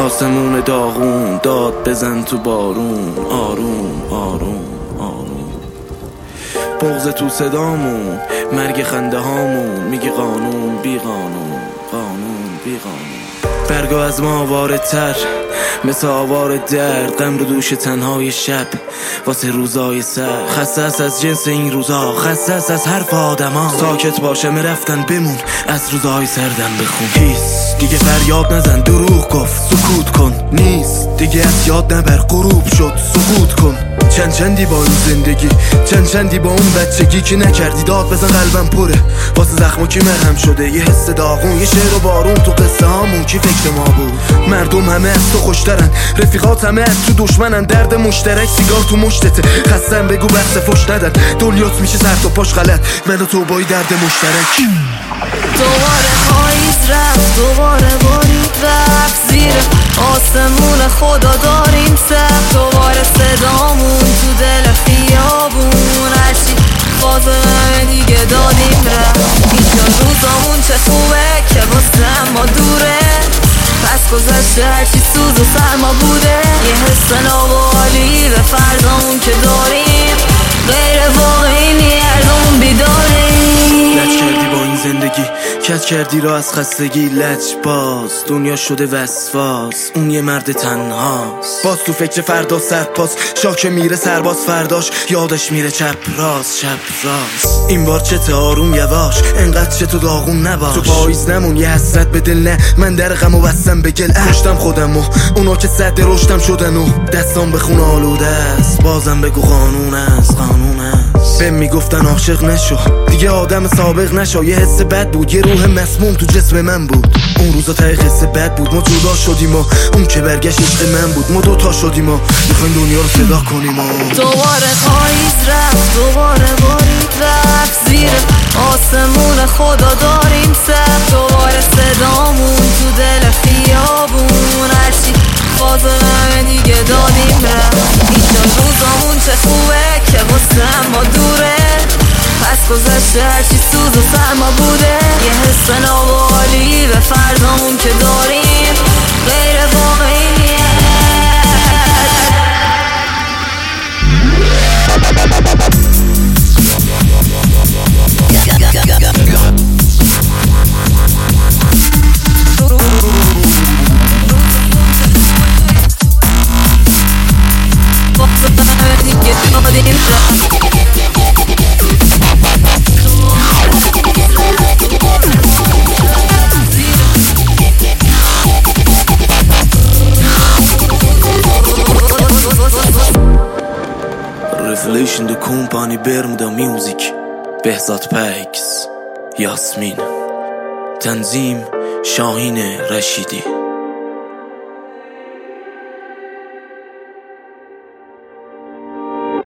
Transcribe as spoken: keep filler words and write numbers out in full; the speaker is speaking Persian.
آسمون داغون داد بزن تو بارون، آروم آروم آروم. بغض تو صدامون، مرگ خنده هامون، میگه قانون بی قانون، قانون بی قانون. برگا از ما واردتر مثل آوار درد، غم رو دوش تنهای شب واسه روزای سر. خسته است از جنس این روزا، خسته است از حرف آدما. ساکت باشه رفتن بمون، از روزای سردم بخون. هیس دیگه فریاد نزن، دروغ گفت سکوت کن. نیست دیگه از یاد نبر، غروب شد سقوط کن. چند چندی با این زندگی، چند چندی با اون بچگی که نکردی داد بزن. قلبم پره واسه زخمو کی مرهم شده، یه حس داغون، یه شعر و بارون تو قصه هامون. کی فکر ما بود مردم همه از تو خوشترن، رفیقات همه از تو دشمنن. درد مشترک سیگار تو مشتته، خستم بگو بحث فش ندن. دنیات میشه سر تا پاش غلط، من و تو با درد مشترک. دوباره پاییز رفت، دوباره بارید رفت زیر آسمون خدا داریم سخت. دوباره صدامون تو دل خیابون، هرچی فاصله دیگه دادیم رفت. اینجا روزامون چه خوبه که واسه ما دوره، پس گذشته هرچی سوز و سرما بوده. یه حس ناوالی به فردامون که داریم، غیر واقعی نیردمون بیداریم. لج کردی با این زندگی، کج کردی را از خستگی. لج باز دنیا شده وسواس، اون یه مرد تنهاست. باز تو فکر فردا سرپاس، شاک میره سرباز فرداش، یادش میره چپ راست شب راست. این بار چته آروم یواش، انقدر چه تو داغون نباش. تو پاییز نمون، یه حسرت به دل نه، من در غمو بستم به گل. کشتم خودمو، اونا که صد رشدم شدن و دستام به خون آلوده است. بازم بگو قانون است، قانون است. بهم میگفتن عاشق نشو دیگه، آدم سابق نشو. یه حس بد بود، یه روح مسموم تو جسم من بود. اون روزا ته قصه بد بود، ما جدا شدیم و اون که برگشت عشق من بود. ما دوتا شدیم و میخوایم دنیا رو صدا کنیم و دوباره پاییز رفت، دوباره بارید رفت زیر آسمون خدا داریم سخت. دوباره صدامون تو دل خیابون، هرچی فاصله دیگه دادیم رفت. اینجا روزامون چه خوبه که واسه ما دوره، پس گذشته هرچی سوز و سرما بوده. یه حس ناوالی به فردامون که داریم، غیر واقعی Revelation de Company Bermuda Music. بهزاد پکس، یاسمین. تنظیم شاهین رشیدی.